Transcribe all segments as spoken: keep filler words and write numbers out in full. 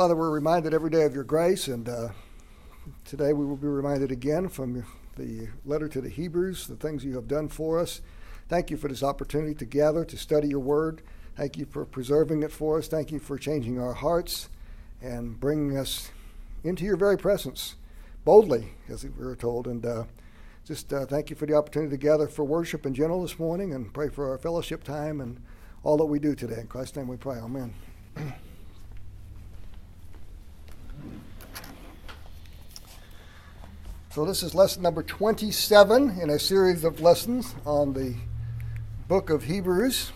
Father, we're reminded every day of your grace, and uh, today we will be reminded again from the letter to the Hebrews, the things you have done for us. Thank you for this opportunity to gather, to study your word. Thank you for preserving it for us. Thank you for changing our hearts and bringing us into your very presence boldly, as we were told. And uh, just uh, thank you for the opportunity to gather for worship in general this morning, and pray for our fellowship time and all that we do today. In Christ's name we pray. Amen. So this is lesson number twenty-seven in a series of lessons on the book of Hebrews.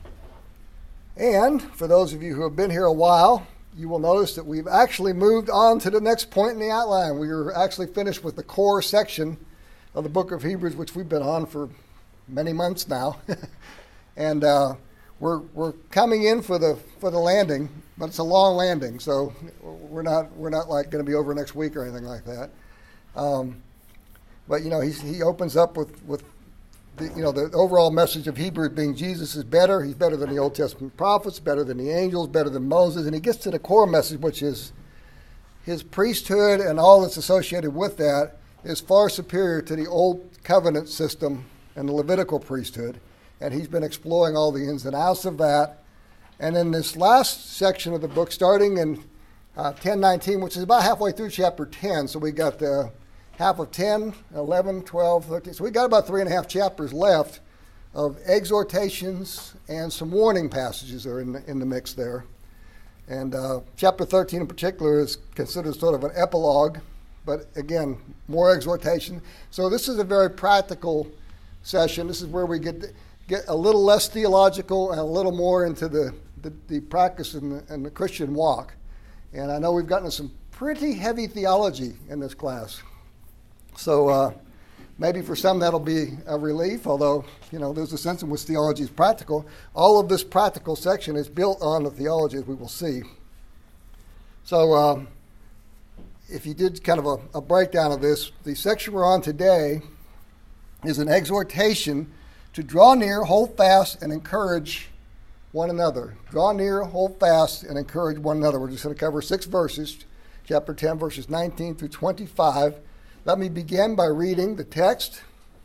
And for those of you who have been here a while, you will notice that we've actually moved on to the next point in the outline. We are actually finished with the core section of the book of Hebrews, which we've been on for many months now. and uh, we're we're coming in for the for the landing, but it's a long landing, so we're not we're not like going to be over next week or anything like that. Um, but, you know, he's, he opens up with, with the, you know, the overall message of Hebrews being Jesus is better. He's better than the Old Testament prophets, better than the angels, better than Moses. And he gets to the core message, which is his priesthood and all that's associated with that is far superior to the Old Covenant system and the Levitical priesthood. And he's been exploring all the ins and outs of that. And in this last section of the book, starting in uh, ten nineteen, which is about halfway through chapter ten, so we got the half of ten, eleven, twelve, thirteen. So we got about three and a half chapters left of exhortations, and some warning passages are in the, in the mix there. And uh, chapter thirteen in particular is considered sort of an epilogue, but again, more exhortation. So this is a very practical session. This is where we get get a little less theological and a little more into the, the, the practice in the, in the Christian walk. And I know we've gotten some pretty heavy theology in this class. So uh, maybe for some that'll be a relief, although, you know, there's a sense in which theology is practical. All of this practical section is built on the theology, as we will see. So um, if you did kind of a, a breakdown of this, the section we're on today is an exhortation to draw near, hold fast, and encourage one another. Draw near, hold fast, and encourage one another. We're just going to cover six verses, chapter ten, verses nineteen through twenty-five. Let me begin by reading the text.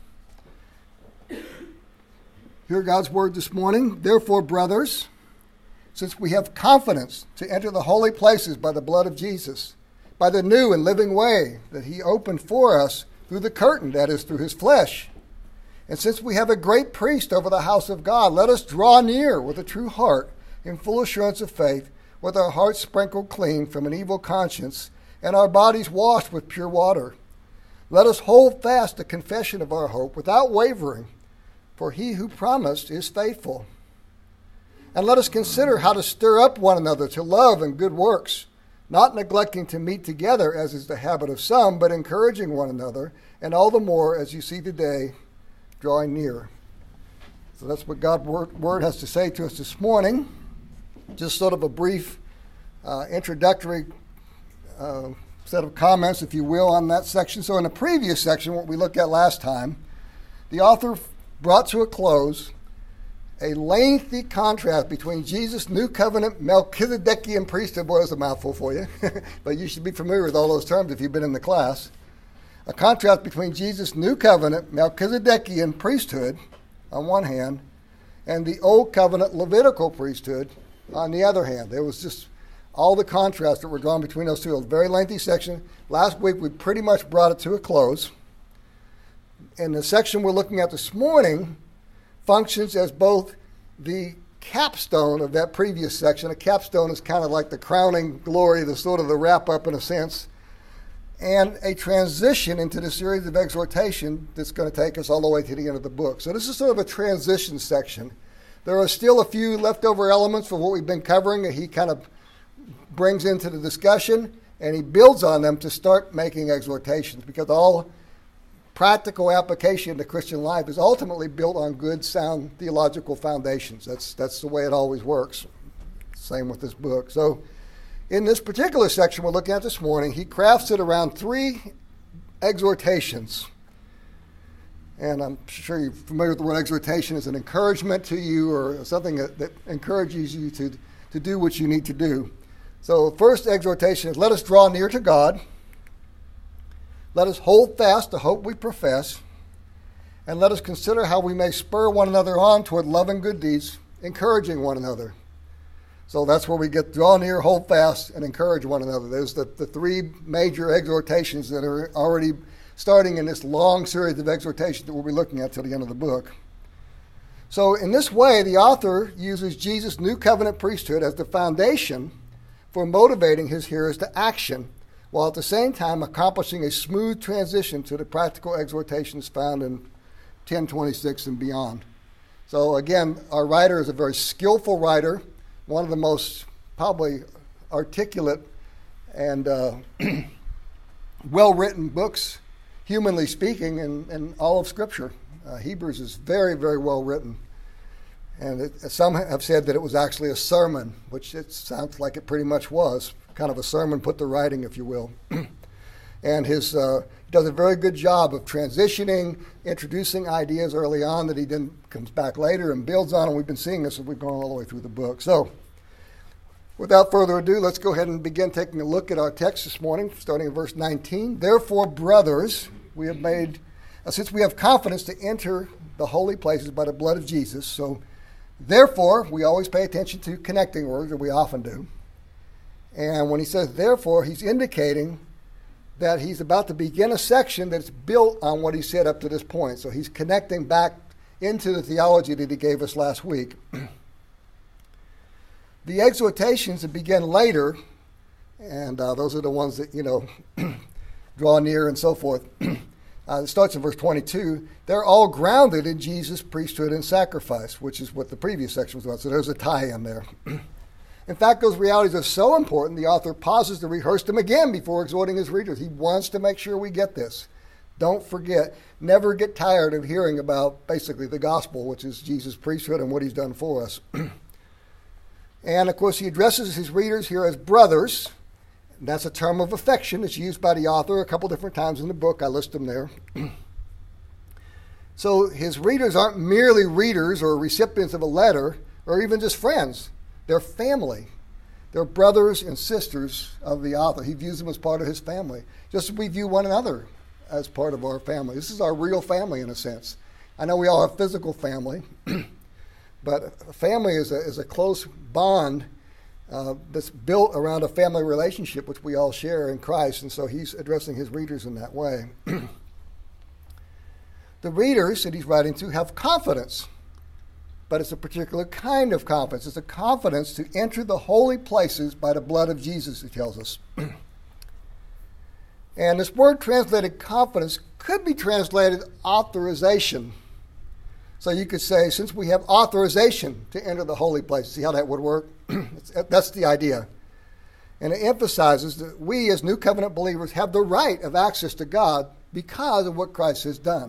Hear God's word this morning. Therefore, brothers, since we have confidence to enter the holy places by the blood of Jesus, by the new and living way that he opened for us through the curtain, that is, through his flesh, and since we have a great priest over the house of God, let us draw near with a true heart, in full assurance of faith, with our hearts sprinkled clean from an evil conscience, and our bodies washed with pure water. Let us hold fast the confession of our hope without wavering, for he who promised is faithful. And let us consider how to stir up one another to love and good works, not neglecting to meet together, as is the habit of some, but encouraging one another, and all the more as you see today, drawing near. So that's what God's word, word has to say to us this morning. Just sort of a brief uh, introductory uh, set of comments, if you will, on that section. So in the previous section, what we looked at last time, the author brought to a close a lengthy contrast between Jesus' new covenant Melchizedekian priesthood. Boy, that's a mouthful for you, but you should be familiar with all those terms if you've been in the class. A contrast between Jesus' new covenant Melchizedekian priesthood on one hand and the old covenant Levitical priesthood on the other hand. There was just all the contrasts that were drawn between those two. It was a very lengthy section. Last week we pretty much brought it to a close. And the section we're looking at this morning functions as both the capstone of that previous section. A capstone is kind of like the crowning glory, the sort of the wrap-up in a sense, and a transition into the series of exhortation that's going to take us all the way to the end of the book. So this is sort of a transition section. There are still a few leftover elements from what we've been covering that he kind of brings into the discussion, and he builds on them to start making exhortations, because all practical application in the Christian life is ultimately built on good, sound theological foundations. That's, that's the way it always works. Same with this book. So in this particular section we're looking at this morning, he crafts it around three exhortations. And I'm sure you're familiar with the word exhortation as an encouragement to you, or something that, that encourages you to, to do what you need to do. So the first exhortation is, let us draw near to God. Let us hold fast the hope we profess. And let us consider how we may spur one another on toward love and good deeds, encouraging one another. So that's where we get draw near, hold fast, and encourage one another. There's the, the three major exhortations that are already starting in this long series of exhortations that we'll be looking at till the end of the book. So in this way, the author uses Jesus' new covenant priesthood as the foundation for motivating his hearers to action, while at the same time accomplishing a smooth transition to the practical exhortations found in ten twenty-six and beyond. So again, our writer is a very skillful writer, one of the most probably articulate and uh, well-written books, humanly speaking, in, in all of Scripture. Uh, Hebrews is very, very well written. And it, some have said that it was actually a sermon, which it sounds like it pretty much was, kind of a sermon put to writing, if you will. And his uh, he does a very good job of transitioning, introducing ideas early on that he then comes back later and builds on, and we've been seeing this as we've gone all the way through the book. So, without further ado, let's go ahead and begin taking a look at our text this morning, starting in verse nineteen. Therefore, brothers, we have made, uh, since we have confidence to enter the holy places by the blood of Jesus, so therefore, we always pay attention to connecting words, or we often do. And when he says therefore, he's indicating that he's about to begin a section that's built on what he said up to this point. So he's connecting back into the theology that he gave us last week. The exhortations that begin later, and uh, those are the ones that, you know, draw near and so forth. Uh, it starts in verse twenty-two. They're all grounded in Jesus' priesthood and sacrifice, which is what the previous section was about. So there's a tie-in there. In fact, those realities are so important, the author pauses to rehearse them again before exhorting his readers. He wants to make sure we get this. Don't forget. Never get tired of hearing about basically the gospel, which is Jesus' priesthood and what he's done for us. And, of course, he addresses his readers here as brothers. That's a term of affection. It's used by the author a couple different times in the book. I list them there. So his readers aren't merely readers or recipients of a letter or even just friends. They're family. They're brothers and sisters of the author. He views them as part of his family, just as we view one another as part of our family. This is our real family in a sense. I know we all have physical family, but family is a, is a close bond uh, that's built around a family relationship, which we all share in Christ, and so he's addressing his readers in that way. The readers that he's writing to have confidence. But it's a particular kind of confidence. It's a confidence to enter the holy places by the blood of Jesus, he tells us. And this word translated confidence could be translated authorization. So you could say, since we have authorization to enter the holy places, see how that would work? That's the idea. And it emphasizes that we as New Covenant believers have the right of access to God because of what Christ has done.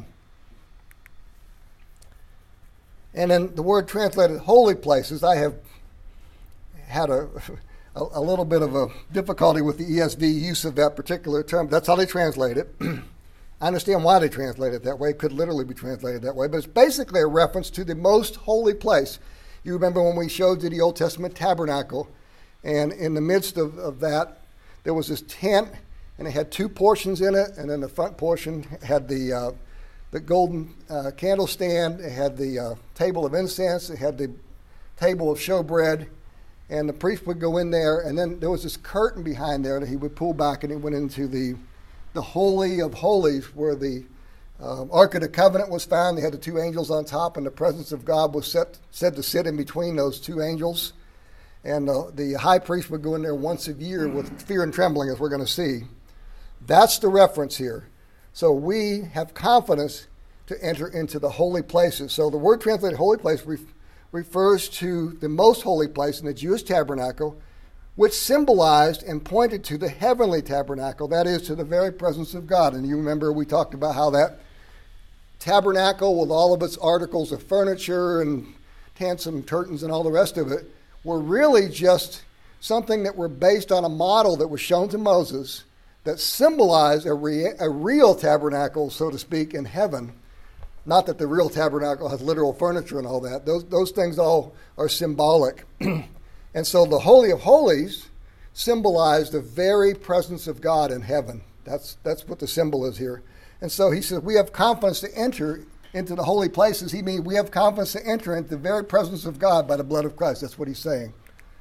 And then the word translated holy places, I have had a, a, a little bit of a difficulty with the E S V use of that particular term. That's how they translate it. I understand why they translate it that way. It could literally be translated that way. But it's basically a reference to the most holy place. You remember when we showed you the Old Testament tabernacle, and in the midst of, of that, there was this tent, and it had two portions in it, and then the front portion had the... Uh, the golden uh, candle stand, it had the uh, table of incense, it had the table of showbread, and the priest would go in there, and then there was this curtain behind there that he would pull back, and he went into the the Holy of Holies, where the um, Ark of the Covenant was found. They had the two angels on top, and the presence of God was set, said to sit in between those two angels. And uh, the high priest would go in there once a year with fear and trembling, as we're going to see. That's the reference here. So we have confidence to enter into the holy places. So the word translated holy place ref- refers to the most holy place in the Jewish tabernacle, which symbolized and pointed to the heavenly tabernacle, that is, to the very presence of God. And you remember we talked about how that tabernacle, with all of its articles of furniture and tents and curtains and all the rest of it, were really just something that were based on a model that was shown to Moses that symbolized a, re- a real tabernacle, so to speak, in heaven. Not that the real tabernacle has literal furniture and all that. Those, those things all are symbolic. And so the Holy of Holies symbolize the very presence of God in heaven. That's, that's what the symbol is here. And so he says we have confidence to enter into the holy places. He means we have confidence to enter into the very presence of God by the blood of Christ. That's what he's saying.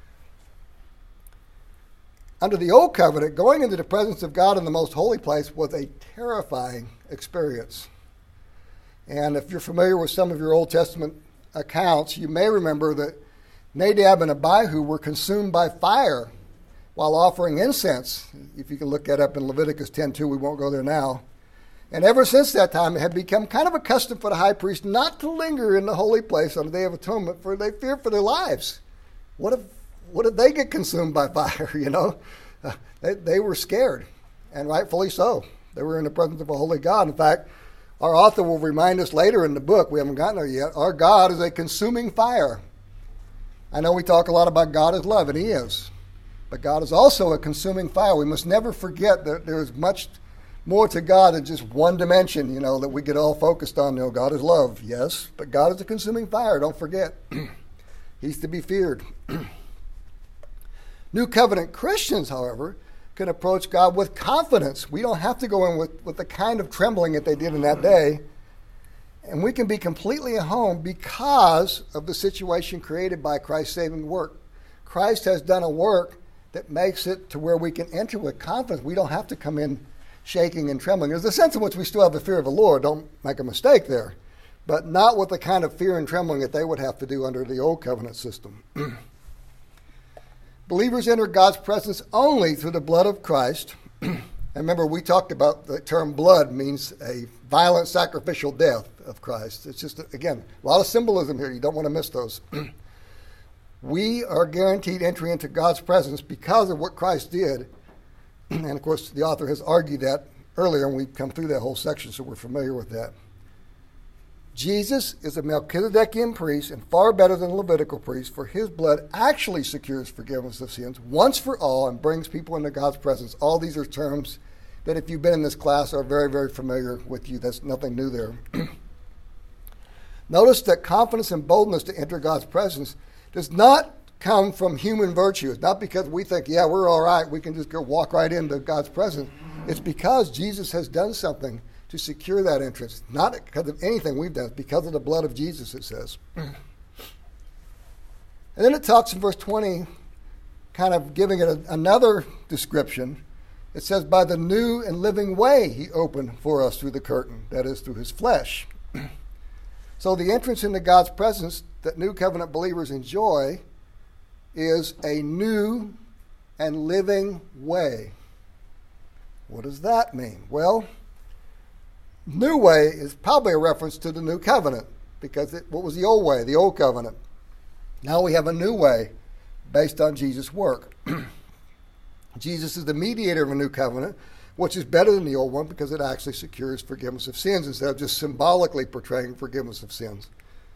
Under the old covenant, going into the presence of God in the most holy place was a terrifying experience. And if you're familiar with some of your Old Testament accounts, you may remember that Nadab and Abihu were consumed by fire while offering incense. If you can look that up in Leviticus ten two, we won't go there now. And ever since that time, it had become kind of a custom for the high priest not to linger in the holy place on the Day of Atonement, for they feared for their lives. What if What if they get consumed by fire, you know? Uh, they, they were scared, and rightfully so. They were in the presence of a holy God. In fact, our author will remind us later in the book, we haven't gotten there yet, our God is a consuming fire. I know we talk a lot about God as love, and he is. But God is also a consuming fire. We must never forget that there is much more to God than just one dimension, you know, that we get all focused on. You know, God is love, yes, but God is a consuming fire, don't forget. He's to be feared. New covenant Christians, however, can approach God with confidence. We don't have to go in with, with the kind of trembling that they did in that day. And we can be completely at home because of the situation created by Christ's saving work. Christ has done a work that makes it to where we can enter with confidence. We don't have to come in shaking and trembling. There's a sense in which we still have the fear of the Lord. Don't make a mistake there. But not with the kind of fear and trembling that they would have to do under the old covenant system. Believers enter God's presence only through the blood of Christ. And remember, we talked about the term blood means a violent sacrificial death of Christ. It's just, again, a lot of symbolism here. You don't want to miss those. We are guaranteed entry into God's presence because of what Christ did. And, of course, the author has argued that earlier, and we've come through that whole section, so we're familiar with that. Jesus is a Melchizedekian priest and far better than a Levitical priest, for his blood actually secures forgiveness of sins once for all and brings people into God's presence. All these are terms that if you've been in this class are very, very familiar with you. That's nothing new there. Notice that confidence and boldness to enter God's presence does not come from human virtue. It's not because we think, yeah, we're all right, we can just go walk right into God's presence. It's because Jesus has done something to secure that entrance. Not because of anything we've done. It's because of the blood of Jesus, it says. And then it talks in verse twenty, kind of giving it a, another description. It says, by the new and living way he opened for us through the curtain, that is, through his flesh. So the entrance into God's presence that new covenant believers enjoy is a new and living way. What does that mean? Well, new way is probably a reference to the new covenant, because it, what was the old way, the old covenant? Now we have a new way based on Jesus' work. Jesus is the mediator of a new covenant, which is better than the old one because it actually secures forgiveness of sins instead of just symbolically portraying forgiveness of sins.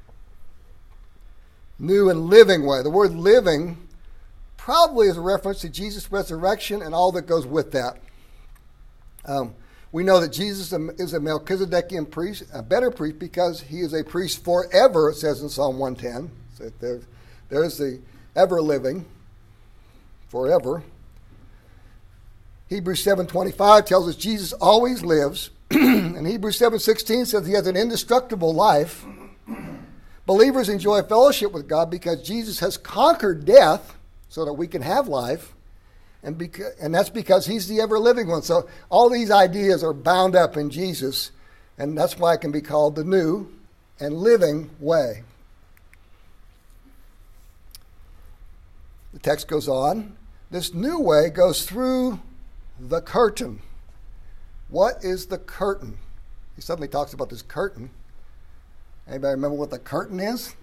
New and living way. The word living probably is a reference to Jesus' resurrection and all that goes with that. Um, we know that Jesus is a Melchizedekian priest, a better priest, because he is a priest forever, it says in Psalm one ten. So there, there's the ever-living, forever. Hebrews seven twenty-five tells us Jesus always lives. And Hebrews seven sixteen says he has an indestructible life. Believers enjoy fellowship with God because Jesus has conquered death so that we can have life. And, beca- and that's because he's the ever-living one. So all these ideas are bound up in Jesus, and that's why it can be called the new and living way. The text goes on. This new way goes through the curtain. What is the curtain? He suddenly talks about this curtain. Anybody remember what the curtain is?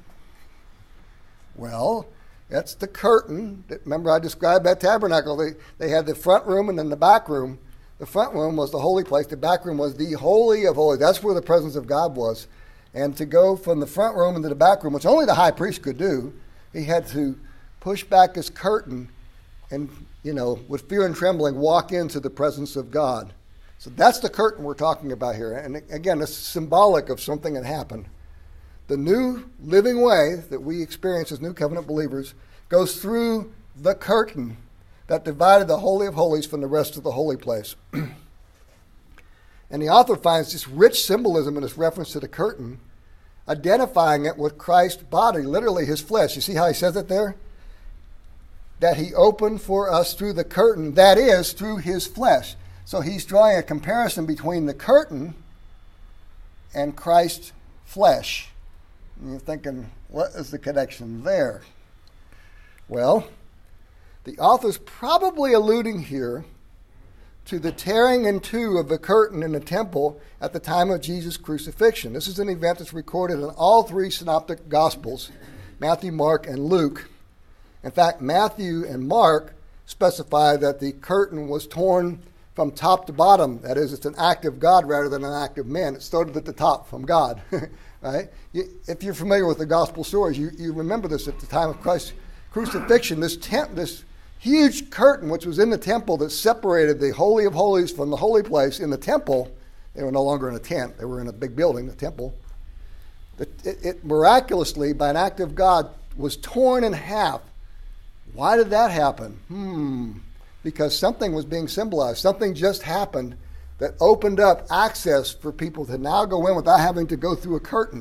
Well, that's the curtain. Remember I described that tabernacle. They, they had the front room and then the back room. The front room was the holy place. The back room was the Holy of Holies. That's where the presence of God was. And to go from the front room into the back room, which only the high priest could do, he had to push back his curtain and, you know, with fear and trembling, walk into the presence of God. So that's the curtain we're talking about here. And again, it's symbolic of something that happened. The new living way that we experience as new covenant believers goes through the curtain, that divided the Holy of Holies from the rest of the holy place. And the author finds this rich symbolism in this reference to the curtain, identifying it with Christ's body, literally his flesh. You see how he says it there? That he opened for us through the curtain, that is, through his flesh. So he's drawing a comparison between the curtain and Christ's flesh. And you're thinking, what is the connection there? Well, the author's probably alluding here to the tearing in two of the curtain in the temple at the time of Jesus' crucifixion. This is an event that's recorded in all three synoptic gospels, Matthew, Mark, and Luke. In fact, Matthew and Mark specify that the curtain was torn from top to bottom. That is, it's an act of God rather than an act of man. It started at the top from God. Right? You, if you're familiar with the gospel stories, you, you remember this at the time of Christ's crucifixion. This tent, this huge curtain, which was in the temple that separated the Holy of Holies from the holy place in the temple. They were no longer in a tent. They were in a big building, the temple. It, it, it miraculously, by an act of God, was torn in half. Why did that happen? Hmm. Because something was being symbolized. Something just happened that opened up access for people to now go in without having to go through a curtain.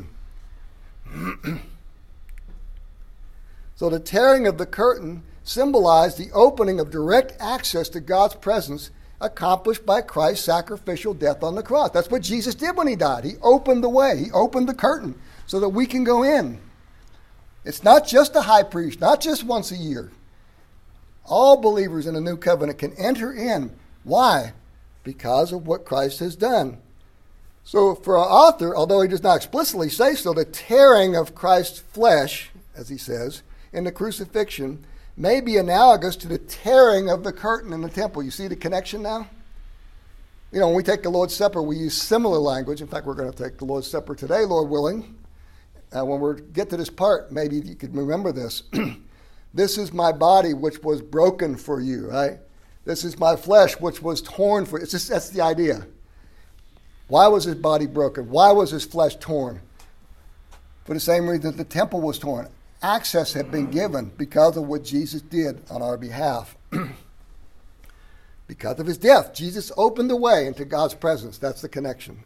So the tearing of the curtain symbolized the opening of direct access to God's presence accomplished by Christ's sacrificial death on the cross. That's what Jesus did when he died. He opened the way. He opened the curtain so that we can go in. It's not just a high priest, not just once a year. All believers in the new covenant can enter in. Why? Because of what Christ has done. So for our author, although he does not explicitly say so, the tearing of Christ's flesh, as he says, in the crucifixion may be analogous to the tearing of the curtain in the temple. You see the connection now? You know, when we take the Lord's Supper, we use similar language. In fact, we're going to take the Lord's Supper today, Lord willing. Uh, when we get to this part, maybe you could remember this. This is my body, which was broken for you, right? This is my flesh, which was torn for you. It's just, that's the idea. Why was his body broken? Why was his flesh torn? For the same reason that the temple was torn. Access had been given because of what Jesus did on our behalf. Because of his death, Jesus opened the way into God's presence. That's the connection.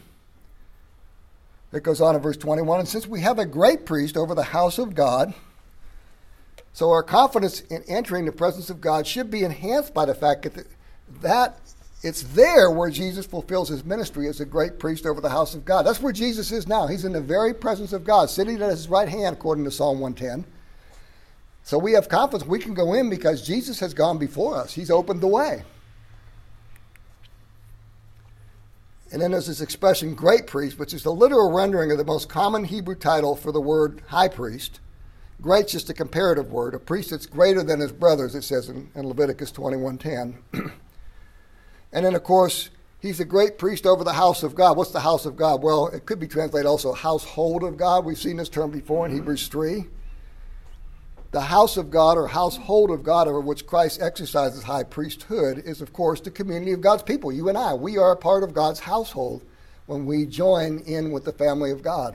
It goes on in verse twenty-one, and since we have a great priest over the house of God, so our confidence in entering the presence of God should be enhanced by the fact that, that it's there where Jesus fulfills his ministry as a great priest over the house of God. That's where Jesus is now. He's in the very presence of God, sitting at his right hand, according to Psalm one ten. So we have confidence we can go in because Jesus has gone before us. He's opened the way. And then there's this expression, great priest, which is the literal rendering of the most common Hebrew title for the word high priest. Great's just a comparative word, a priest that's greater than his brothers, it says in, in Leviticus twenty-one ten. And then, of course, he's a great priest over the house of God. What's the house of God? Well, it could be translated also household of God. We've seen this term before in Hebrews three. The house of God or household of God over which Christ exercises high priesthood is, of course, the community of God's people, you and I. We are a part of God's household when we join in with the family of God.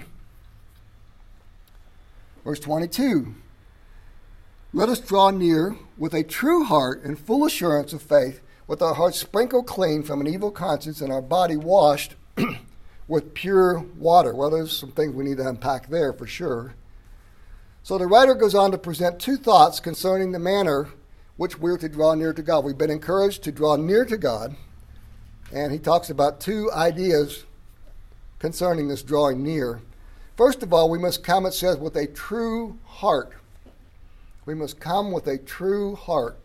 Verse twenty-two, let us draw near with a true heart and full assurance of faith, with our hearts sprinkled clean from an evil conscience and our body washed with pure water. Well, there's some things we need to unpack there for sure. So the writer goes on to present two thoughts concerning the manner which we're to draw near to God. We've been encouraged to draw near to God, and he talks about two ideas concerning this drawing near. First of all, we must come, it says, with a true heart. We must come with a true heart.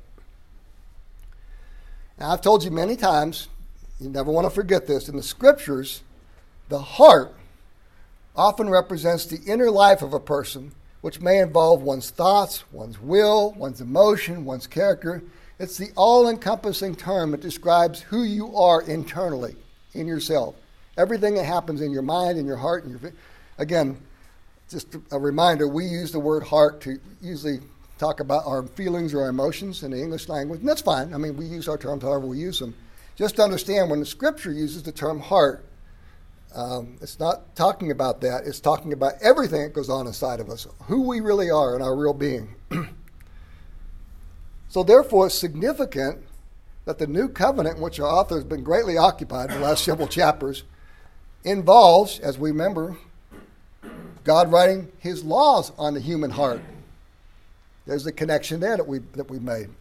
Now, I've told you many times, you never want to forget this, in the scriptures, the heart often represents the inner life of a person, which may involve one's thoughts, one's will, one's emotion, one's character. It's the all-encompassing term that describes who you are internally in yourself. Everything that happens in your mind, in your heart, and your... Again, just a reminder, we use the word heart to usually talk about our feelings or our emotions in the English language, and that's fine. I mean, we use our terms however we use them. Just to understand, when the Scripture uses the term heart, um, it's not talking about that. It's talking about everything that goes on inside of us, who we really are and our real being. So therefore, it's significant that the new covenant, in which our author has been greatly occupied in the last several chapters, involves, as we remember, God writing his laws on the human heart. There's the connection there that we that we made.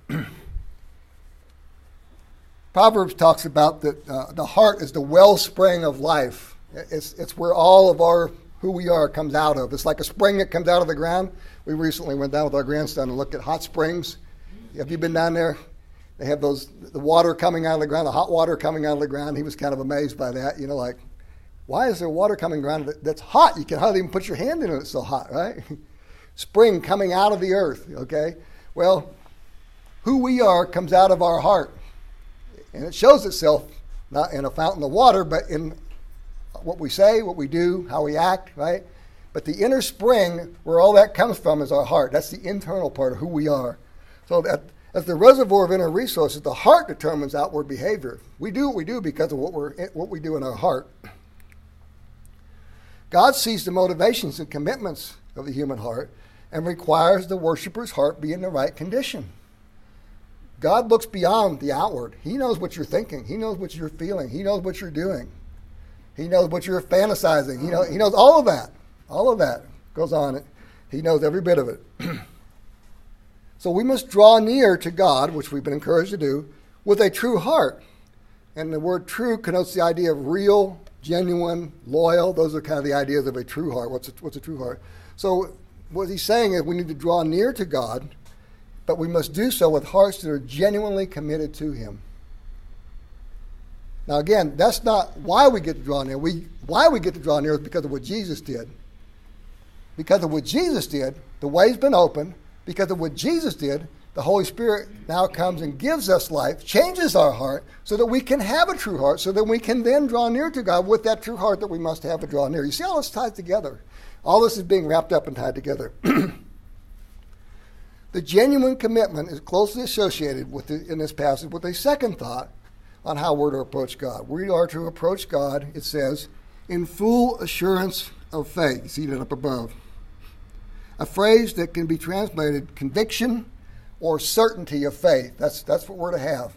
Proverbs talks about that uh, the heart is the wellspring of life. It's it's where all of our who we are comes out of. It's like a spring that comes out of the ground. We recently went down with our grandson and looked at hot springs. Have you been down there? They have those the water coming out of the ground, the hot water coming out of the ground. He was kind of amazed by that. You know, like, why is there water coming around that's hot? You can hardly even put your hand in it. It's so hot, right? Spring coming out of the earth. Okay, well, who we are comes out of our heart. And it shows itself not in a fountain of water, but in what we say, what we do, how we act, right? But the inner spring, where all that comes from, is our heart. That's the internal part of who we are. So that as the reservoir of inner resources, the heart determines outward behavior. We do what we do because of what we're what we do in our heart. God sees the motivations and commitments of the human heart and requires the worshiper's heart be in the right condition. God looks beyond the outward. He knows what you're thinking. He knows what you're feeling. He knows what you're doing. He knows what you're fantasizing. He knows, he knows all of that. All of that goes on. He knows every bit of it. So we must draw near to God, which we've been encouraged to do, with a true heart. And the word true connotes the idea of real, genuine, loyal. Those are kind of the ideas of a true heart. What's a, what's a true heart? So what he's saying is we need to draw near to God, but we must do so with hearts that are genuinely committed to him. Now again, that's not why we get to draw near. We, why we get to draw near is because of what Jesus did. Because of what Jesus did, the way's been open. Because of what Jesus did, the Holy Spirit now comes and gives us life, changes our heart, so that we can have a true heart, so that we can then draw near to God with that true heart that we must have to draw near. You see how this ties together? All this is being wrapped up and tied together. The genuine commitment is closely associated with the, in this passage with a second thought on how we're to approach God. We are to approach God, it says, in full assurance of faith. You see that up above. A phrase that can be translated conviction or certainty of faith. That's, that's what we're to have.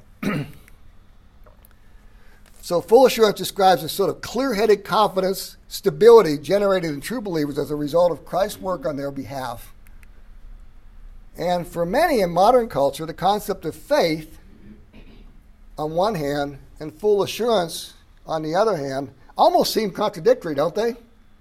So full assurance describes a sort of clear-headed confidence, stability generated in true believers as a result of Christ's work on their behalf. And for many in modern culture, the concept of faith on one hand and full assurance on the other hand almost seem contradictory, don't they?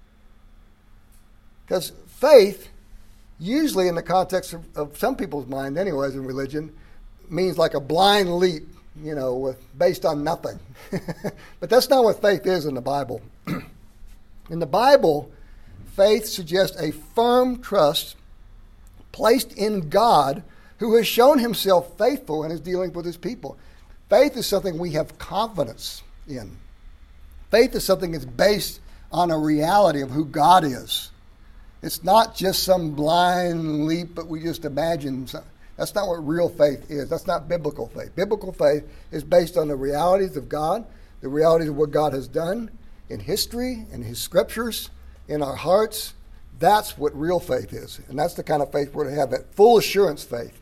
Because faith, usually in the context of, of some people's mind anyways in religion, means like a blind leap, you know, with, based on nothing. But that's not what faith is in the Bible. In the Bible, faith suggests a firm trust placed in God, who has shown himself faithful in his dealings with his people. Faith is something we have confidence in. Faith is something that's based on a reality of who God is. It's not just some blind leap, but we just imagine. That's not what real faith is. That's not biblical faith. Biblical faith is based on the realities of God, the realities of what God has done in history, in his scriptures, in our hearts. That's what real faith is. And that's the kind of faith we're to have, that full assurance faith.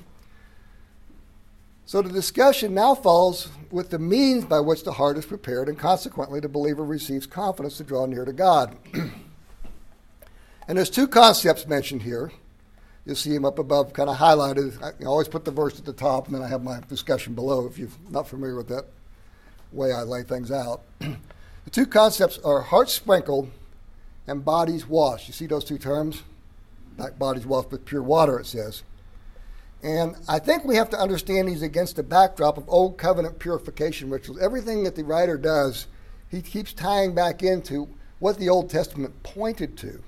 So the discussion now follows with the means by which the heart is prepared, and consequently the believer receives confidence to draw near to God. And there's two concepts mentioned here. You'll see them up above, kind of highlighted. I always put the verse at the top, and then I have my discussion below if you're not familiar with that way I lay things out. The two concepts are heart sprinkled and bodies washed. You see those two terms? Like bodies washed with pure water, it says. And I think we have to understand these against the backdrop of Old Covenant purification rituals. Everything that the writer does, he keeps tying back into what the Old Testament pointed to.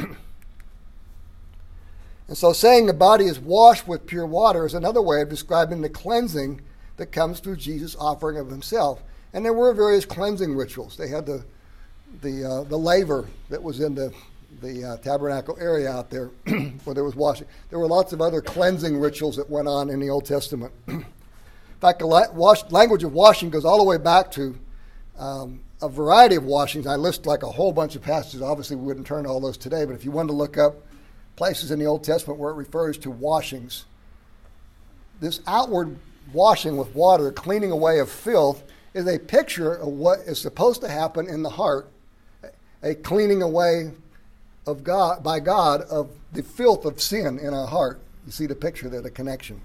And so saying the body is washed with pure water is another way of describing the cleansing that comes through Jesus' offering of himself. And there were various cleansing rituals. They had the the uh, the laver that was in the the uh, tabernacle area out there where there was washing. There were lots of other cleansing rituals that went on in the Old Testament. In fact, the la- wash, language of washing goes all the way back to um, a variety of washings. I list like a whole bunch of passages. Obviously, we wouldn't turn to all those today, but if you wanted to look up places in the Old Testament where it refers to washings, this outward washing with water, cleaning away of filth, is a picture of what is supposed to happen in the heart, a cleaning away of God by God of the filth of sin in our heart. You see the picture there, the connection.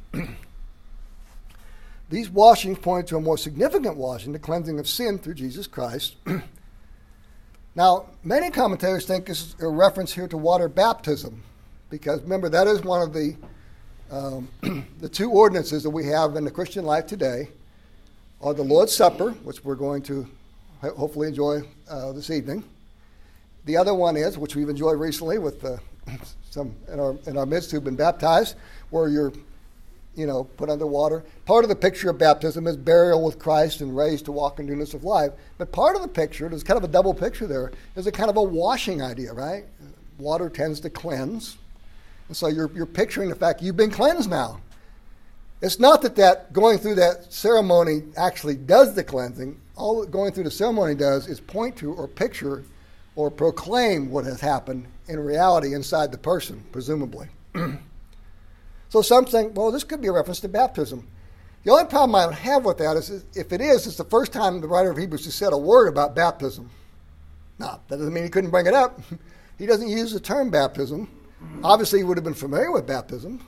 These washings point to a more significant washing, the cleansing of sin through Jesus Christ. Now, many commentators think this is a reference here to water baptism, because remember, that is one of the um, the two ordinances that we have in the Christian life today, are the Lord's Supper, which we're going to hopefully enjoy uh, this evening. The other one is, which we've enjoyed recently with uh, some in our in our midst who've been baptized, where you're, you know, put under water. Part of the picture of baptism is burial with Christ and raised to walk in newness of life. But part of the picture, there's kind of a double picture there, is a kind of a washing idea, right? Water tends to cleanse. And so you're you're picturing the fact you've been cleansed now. It's not that, that going through that ceremony actually does the cleansing. All that going through the ceremony does is point to or picture or proclaim what has happened in reality inside the person, presumably. So some think, well, this could be a reference to baptism. The only problem I would have with that is, if it is, it's the first time the writer of Hebrews has said a word about baptism. Now, that doesn't mean he couldn't bring it up. He doesn't use the term baptism. Obviously, he would have been familiar with baptism.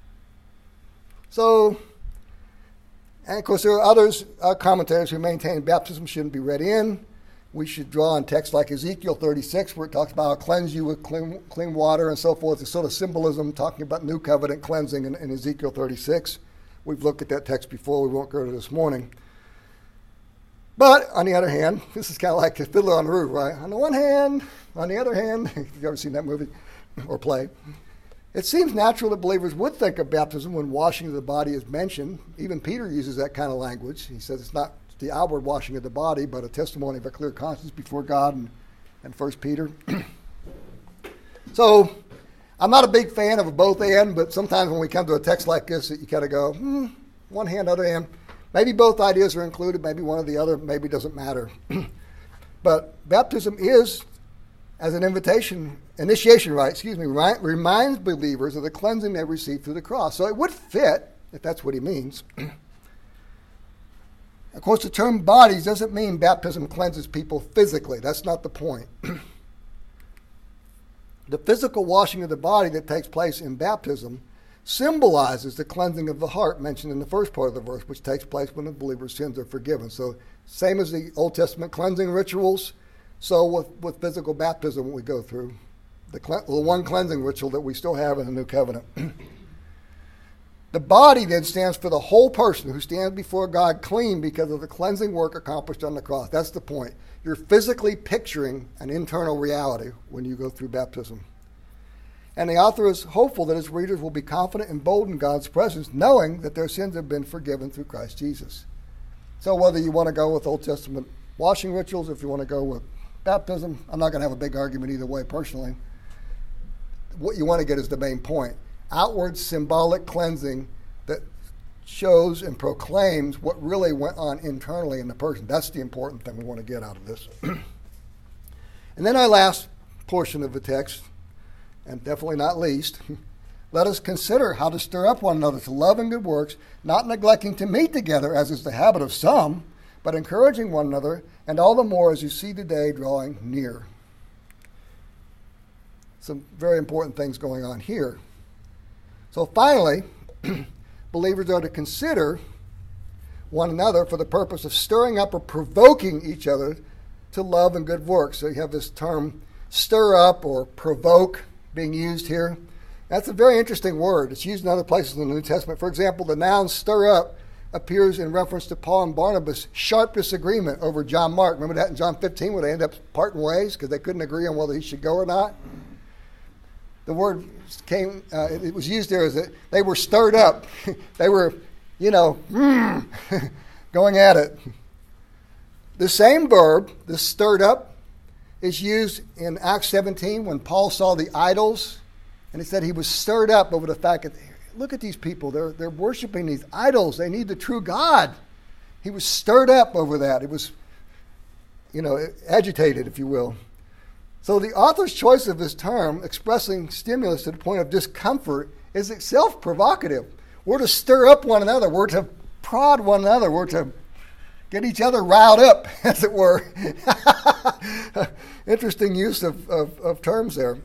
So, and of course, there are others, uh, commentators who maintain baptism shouldn't be read in. We should draw on texts like Ezekiel thirty-six, where it talks about I'll cleanse you with clean, clean water and so forth. It's sort of symbolism talking about new covenant cleansing in, in Ezekiel thirty-six. We've looked at that text before. We won't go to this morning. But on the other hand, this is kind of like a Fiddler on the Roof, right? On the one hand, on the other hand, you've ever seen that movie or play? It seems natural that believers would think of baptism when washing of the body is mentioned. Even Peter uses that kind of language. He says it's not the outward washing of the body, but a testimony of a clear conscience before God and, and First Peter. So I'm not a big fan of a both and, but sometimes when we come to a text like this, you kind of go, hmm, one hand, other hand. Maybe both ideas are included, maybe one or the other, maybe it doesn't matter. But baptism is, as an invitation, initiation rite, excuse me, right, reminds believers of the cleansing they received through the cross. So it would fit, if that's what he means. Of course, the term bodies doesn't mean baptism cleanses people physically. That's not the point. The physical washing of the body that takes place in baptism symbolizes the cleansing of the heart mentioned in the first part of the verse, which takes place when the believer's sins are forgiven. So same as the Old Testament cleansing rituals, so with, with physical baptism we go through, the, the one cleansing ritual that we still have in the New Covenant. The body then stands for the whole person who stands before God clean because of the cleansing work accomplished on the cross. That's the point. You're physically picturing an internal reality when you go through baptism. And the author is hopeful that his readers will be confident and bold in God's presence, knowing that their sins have been forgiven through Christ Jesus. So whether you want to go with Old Testament washing rituals, if you want to go with baptism, I'm not going to have a big argument either way personally. What you want to get is the main point. Outward symbolic cleansing that shows and proclaims what really went on internally in the person. That's the important thing we want to get out of this. And then our last portion of the text, and definitely not least, let us consider how to stir up one another to love and good works, not neglecting to meet together, as is the habit of some, but encouraging one another, and all the more as you see the day drawing near. Some very important things going on here. So finally, believers are to consider one another for the purpose of stirring up or provoking each other to love and good works. So you have this term stir up or provoke being used here. That's a very interesting word. It's used in other places in the New Testament. For example, the noun stir up appears in reference to Paul and Barnabas' sharp disagreement over John Mark. Remember that in John fifteen where they end up parting ways because they couldn't agree on whether he should go or not? The word came, uh, it was used there as that they were stirred up. They were, you know, mm, going at it. The same verb, this stirred up, is used in Acts seventeen when Paul saw the idols, and he said he was stirred up over the fact that, look at these people, they're, they're worshiping these idols. They need the true God. He was stirred up over that. It was, you know, agitated, if you will. So the author's choice of this term, expressing stimulus to the point of discomfort, is itself provocative. We're to stir up one another. We're to prod one another. We're to get each other riled up, as it were. Interesting use of, of, of terms there.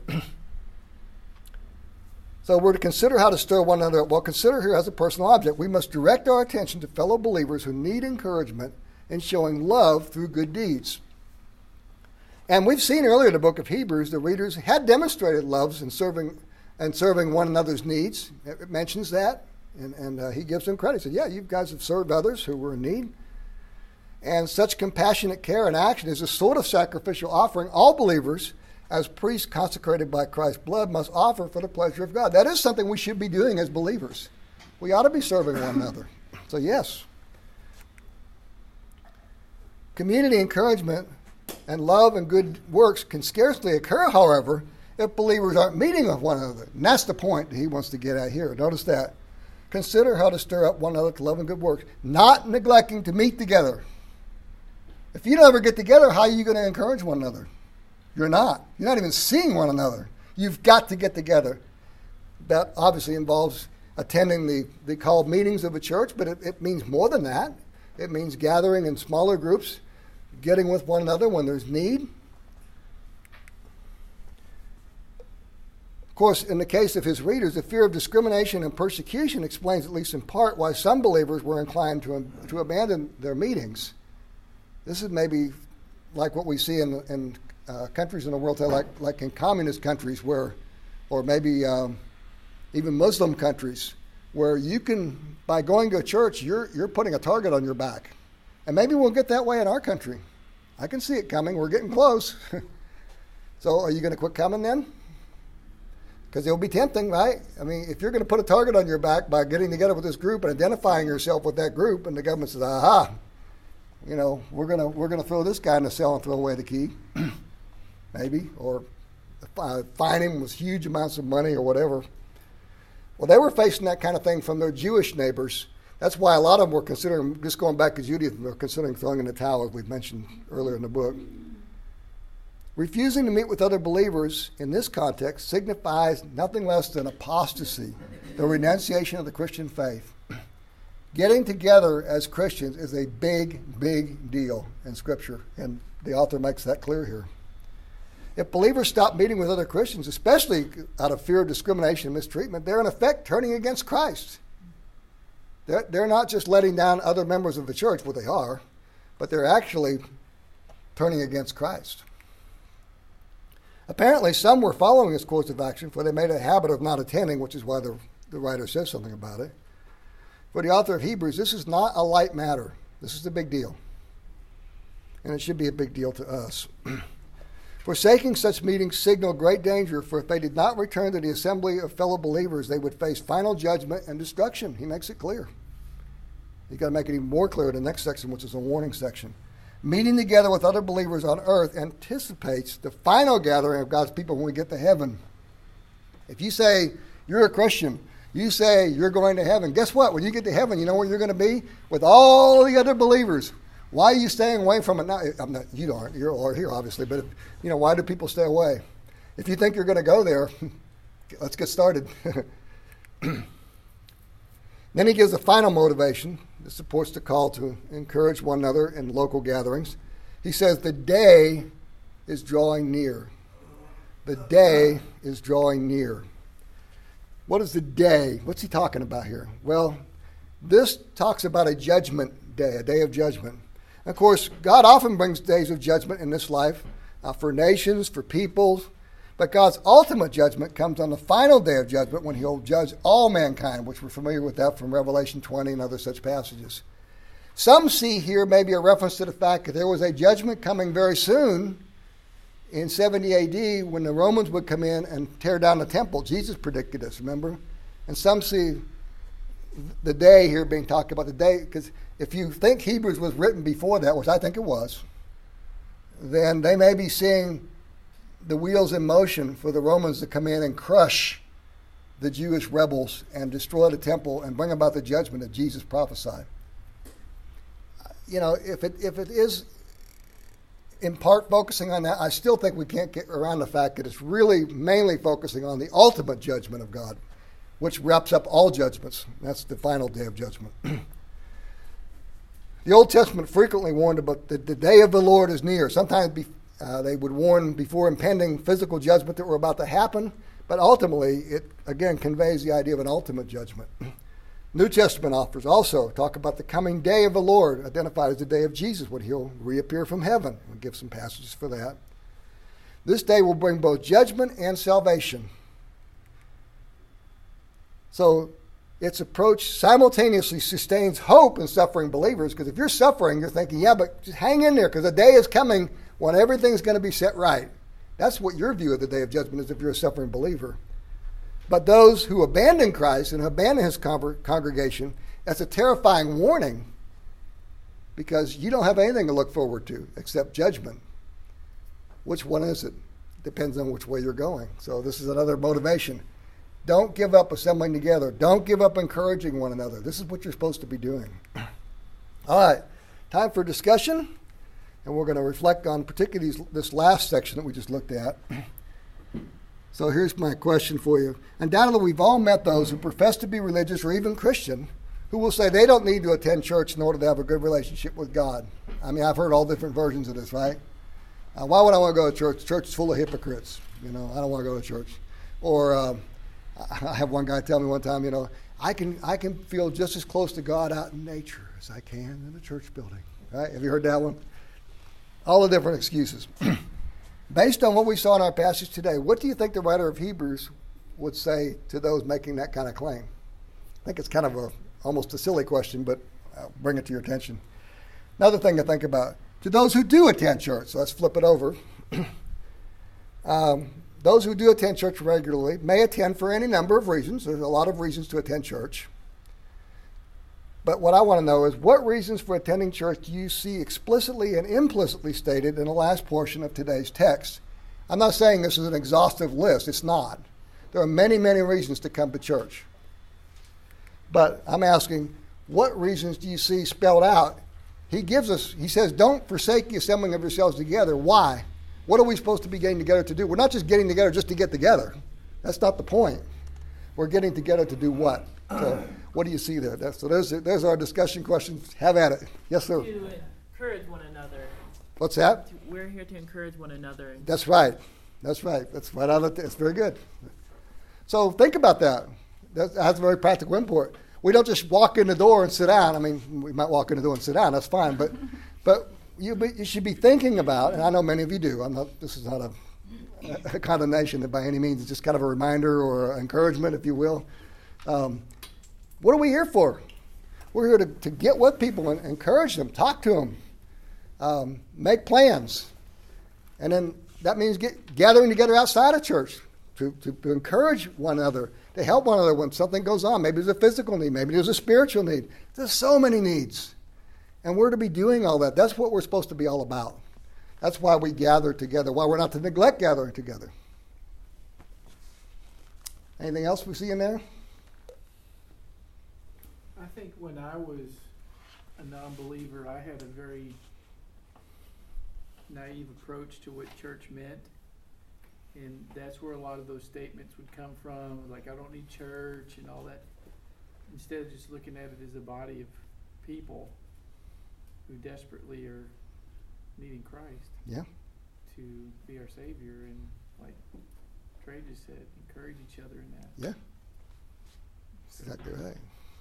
So we're to consider how to stir one another up. Well, consider here as a personal object. We must direct our attention to fellow believers who need encouragement in showing love through good deeds. And we've seen earlier in the book of Hebrews, the readers had demonstrated loves in serving and serving one another's needs. It mentions that, and, and uh, he gives them credit. He said, yeah, you guys have served others who were in need. And such compassionate care and action is a sort of sacrificial offering all believers, as priests consecrated by Christ's blood, must offer for the pleasure of God. That is something we should be doing as believers. We ought to be serving one another. So yes. Community encouragement and love and good works can scarcely occur, however, if believers aren't meeting with one another. And that's the point that he wants to get at here. Notice that. Consider how to stir up one another to love and good works, not neglecting to meet together. If you don't ever get together, how are you going to encourage one another? You're not. You're not even seeing one another. You've got to get together. That obviously involves attending the, the called meetings of a church, but it, it means more than that. It means gathering in smaller groups, getting with one another when there's need. Of course, in the case of his readers, the fear of discrimination and persecution explains, at least in part, why some believers were inclined to, to abandon their meetings. This is maybe like what we see in, in uh, countries in the world, like, like in communist countries, where, or maybe um, even Muslim countries, where you can, by going to a church, you're you're putting a target on your back. And maybe we'll get that way in our country. I can see it coming. We're getting close. So are you going to quit coming then? Because it'll be tempting, right? I mean, if you're going to put a target on your back by getting together with this group and identifying yourself with that group, and the government says, aha, you know, we're going to we're going to throw this guy in the cell and throw away the key, maybe, or uh, fine him with huge amounts of money or whatever. Well, they were facing that kind of thing from their Jewish neighbors. That's why a lot of them were considering, just going back to Judaism, they're considering throwing in the towel, as we've mentioned earlier in the book. Refusing to meet with other believers in this context signifies nothing less than apostasy, the renunciation of the Christian faith. Getting together as Christians is a big, big deal in Scripture, and the author makes that clear here. If believers stop meeting with other Christians, especially out of fear of discrimination and mistreatment, they're in effect turning against Christ. They're, they're not just letting down other members of the church, well, they are, but they're actually turning against Christ. Apparently, some were following this course of action, for they made a habit of not attending, which is why the, the writer says something about it. For the author of Hebrews, this is not a light matter. This is a big deal. And it should be a big deal to us. Forsaking such meetings signal great danger, for if they did not return to the assembly of fellow believers, they would face final judgment and destruction. He makes it clear. He's got to make it even more clear in the next section, which is a warning section. Meeting together with other believers on earth anticipates the final gathering of God's people when we get to heaven. If you say you're a Christian, you say you're going to heaven, guess what? When you get to heaven, you know where you're going to be? With all the other believers. Why are you staying away from it now? I'm not, you aren't. You're all here, obviously. But, if, you know, why do people stay away? If you think you're going to go there, let's get started. Then he gives a final motivation that supports the call to encourage one another in local gatherings. He says, the day is drawing near. The day is drawing near. What is the day? What's he talking about here? Well, this talks about a judgment day, a day of judgment. Of course, God often brings days of judgment in this life uh, for nations, for peoples, but God's ultimate judgment comes on the final day of judgment when he'll judge all mankind, which we're familiar with that from Revelation twenty and other such passages. Some see here maybe a reference to the fact that there was a judgment coming very soon in seventy A D when the Romans would come in and tear down the temple. Jesus predicted this, remember? And some see the day here being talked about, the day, because if you think Hebrews was written before that, which I think it was, then they may be seeing the wheels in motion for the Romans to come in and crush the Jewish rebels and destroy the temple and bring about the judgment that Jesus prophesied. You know, if it if it is in part focusing on that, I still think we can't get around the fact that it's really mainly focusing on the ultimate judgment of God. which wraps up all judgments. That's the final day of judgment. The Old Testament frequently warned about the, the day of the Lord is near. Sometimes be, uh, they would warn before impending physical judgment that were about to happen, but ultimately it, again, conveys the idea of an ultimate judgment. New Testament authors also talk about the coming day of the Lord, identified as the day of Jesus, when he'll reappear from heaven. We'll give some passages for that. This day will bring both judgment and salvation. So its approach simultaneously sustains hope in suffering believers, because if you're suffering, you're thinking, yeah, but just hang in there, because the day is coming when everything's going to be set right. That's what your view of the day of judgment is if you're a suffering believer. But those who abandon Christ and abandon his congregation, that's a terrifying warning, because you don't have anything to look forward to except judgment. Which one is it? Depends on which way you're going. So this is another motivation. Don't give up assembling together. Don't give up encouraging one another. This is what you're supposed to be doing. All right, time for discussion, and we're going to reflect on particularly this last section that we just looked at. So here's my question for you. Undoubtedly, we've all met those who profess to be religious or even Christian who will say they don't need to attend church in order to have a good relationship with God. I mean, I've heard all different versions of this, right? Uh, why would I want to go to church? Church is full of hypocrites. You know, I don't want to go to church. Or um, I have one guy tell me one time, you know, I can I can feel just as close to God out in nature as I can in a church building. Right? Have you heard that one? All the different excuses. Based on what we saw in our passage today, what do you think the writer of Hebrews would say to those making that kind of claim? I think it's kind of a almost a silly question, but I'll bring it to your attention. Another thing to think about, to those who do attend church, so let's flip it over. um, those who do attend church regularly may attend for any number of reasons. There's a lot of reasons to attend church. But what I want to know is, what reasons for attending church do you see explicitly and implicitly stated in the last portion of today's text? I'm not saying this is an exhaustive list. It's not. There are many, many reasons to come to church. But I'm asking, what reasons do you see spelled out? He gives us, he says, don't forsake the assembling of yourselves together. Why? What are we supposed to be getting together to do? We're not just getting together just to get together. That's not the point. We're getting together to do what? So, what do you see there? That's, so there's, there's our discussion questions. Have at it. Yes, sir. To encourage one another. What's that? We're here to encourage one another. That's right. That's right. That's right out of the, That's very good. So think about that. That has a very practical import. We don't just walk in the door and sit down. I mean, we might walk in the door and sit down. That's fine. But but you, be, you should be thinking about, and I know many of you do. I'm not. This is not a, a condemnation by any means. It's just kind of a reminder or encouragement, if you will. Um, what are we here for? We're here to, to get with people and encourage them, talk to them, um, make plans. And then that means get, gathering together outside of church to, to, to encourage one another, to help one another when something goes on. Maybe there's a physical need. Maybe there's a spiritual need. There's so many needs. And we're to be doing all that. That's what we're supposed to be all about. That's why we gather together, why we're not to neglect gathering together. Anything else we see in there? I think when I was a non-believer, I had a very naive approach to what church meant. And that's where a lot of those statements would come from, like, I don't need church and all that. Instead of just looking at it as a body of people who desperately are needing Christ. Yeah. To be our Savior, and like Trey just said, encourage each other in that. Yeah. Exactly right.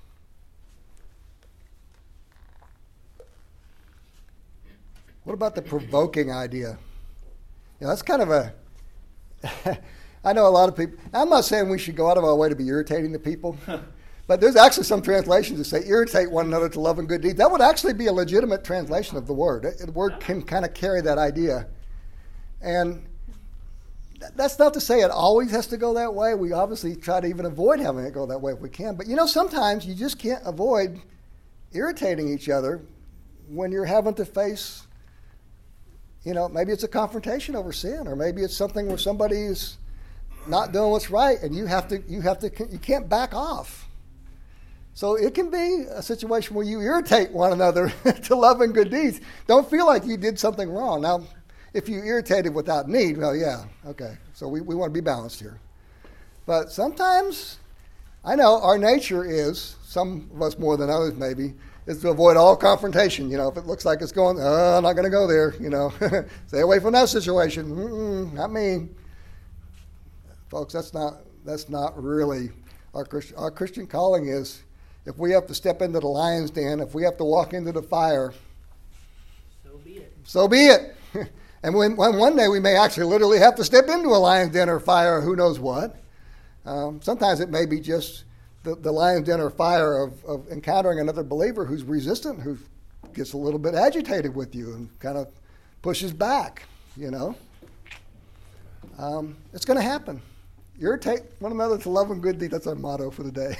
What about the provoking idea? You know, that's kind of a I know a lot of people, I'm not saying we should go out of our way to be irritating to people, but there's actually some translations that say irritate one another to love and good deeds. That would actually be a legitimate translation of the word. The word can kind of carry that idea. And that's not to say it always has to go that way. We obviously try to even avoid having it go that way if we can. But, you know, sometimes you just can't avoid irritating each other when you're having to face, you know, maybe it's a confrontation over sin, or maybe it's something where somebody's not doing what's right, and you have to, you have to, you can't back off. So it can be a situation where you irritate one another to love and good deeds. Don't feel like you did something wrong. Now, if you irritated without need, well, yeah, okay. So we, we want to be balanced here. But sometimes I know our nature is, some of us more than others maybe, is to avoid all confrontation. You know, if it looks like it's going, oh, I'm not going to go there, you know. Stay away from that situation. Mm-mm, not me. Folks, that's not that's not really our Christian, our Christian calling is, if we have to step into the lion's den, if we have to walk into the fire, So be it. so be it. And when, when one day we may actually literally have to step into a lion's den or fire or who knows what. Um, sometimes it may be just the, the lion's den or fire of, of encountering another believer who's resistant, who gets a little bit agitated with you and kind of pushes back, you know. Um, it's going to happen. Irritate one another to love and good deed. That's our motto for the day.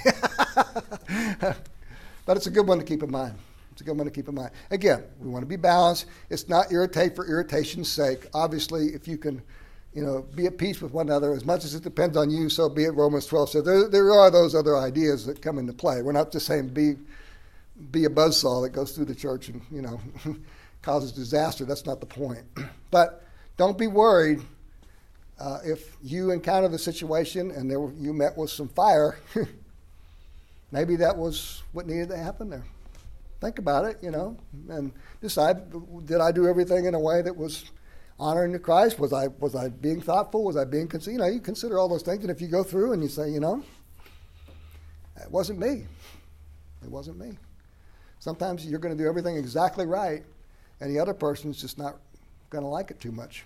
But it's a good one to keep in mind. It's a good one to keep in mind. Again, we want to be balanced. It's not irritate for irritation's sake. Obviously, if you can, you know, be at peace with one another, as much as it depends on you, so be it. Romans twelve says there, there are those other ideas that come into play. We're not just saying be be a buzzsaw that goes through the church and, you know, causes disaster. That's not the point. But don't be worried. Uh, if you encounter the situation and there were, you met with some fire, maybe that was what needed to happen there. Think about it, you know, and decide, did I do everything in a way that was honoring to Christ? Was I was I being thoughtful? Was I being considerate? You know, you consider all those things, and if you go through and you say, you know, it wasn't me. It wasn't me. Sometimes you're going to do everything exactly right, and the other person's just not going to like it too much.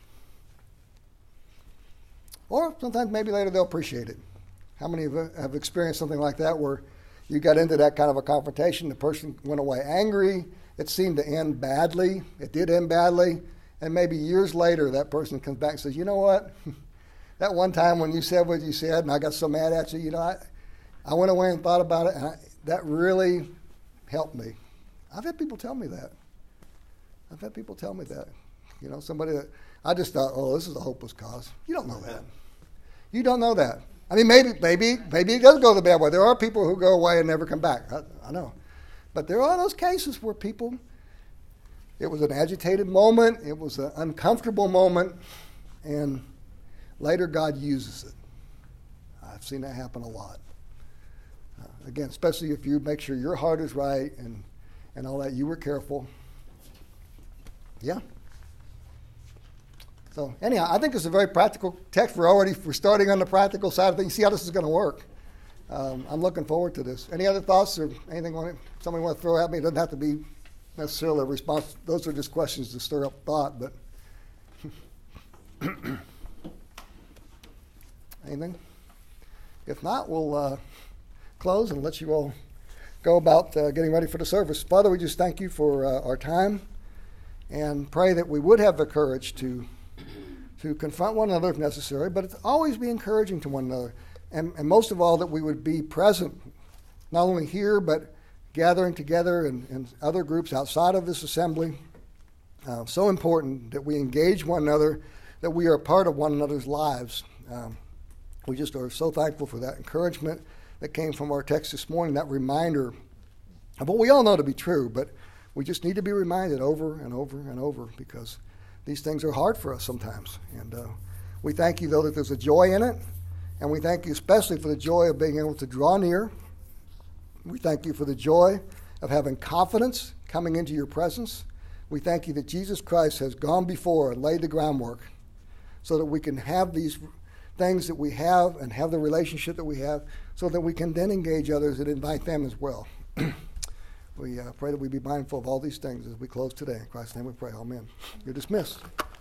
Or sometimes maybe later they'll appreciate it. How many of you have experienced something like that where you got into that kind of a confrontation, the person went away angry, it seemed to end badly, it did end badly, and maybe years later that person comes back and says, you know what, that one time when you said what you said and I got so mad at you, you know, I, I went away and thought about it, and I, that really helped me. I've had people tell me that. I've had people tell me that. You know, somebody that I just thought, oh, this is a hopeless cause. You don't know that. You don't know that. I mean, maybe, maybe, maybe it does go the bad way. There are people who go away and never come back. I, I know, but there are those cases where people. It was an agitated moment. It was an uncomfortable moment, and later God uses it. I've seen that happen a lot. Uh, again, especially if you make sure your heart is right and and all that. You were careful. Yeah. So anyhow, I think it's a very practical text. We're already we're starting on the practical side of things. See how this is going to work. Um, I'm looking forward to this. Any other thoughts or anything want somebody want to throw at me? It doesn't have to be necessarily a response. Those are just questions to stir up thought. But anything? If not, we'll uh, close and let you all go about uh, getting ready for the service. Father, we just thank you for uh, our time and pray that we would have the courage to. to confront one another if necessary, but it's always be encouraging to one another. And, and most of all, that we would be present, not only here, but gathering together in, in other groups outside of this assembly. Uh, so important that we engage one another, that we are a part of one another's lives. Um, we just are so thankful for that encouragement that came from our text this morning, that reminder of what we all know to be true, but we just need to be reminded over and over and over, because these things are hard for us sometimes. And uh, we thank you, though, that there's a joy in it. And we thank you especially for the joy of being able to draw near. We thank you for the joy of having confidence coming into your presence. We thank you that Jesus Christ has gone before and laid the groundwork so that we can have these things that we have and have the relationship that we have, so that we can then engage others and invite them as well. We uh, pray that we be mindful of all these things as we close today. In Christ's name we pray. Amen. You're dismissed.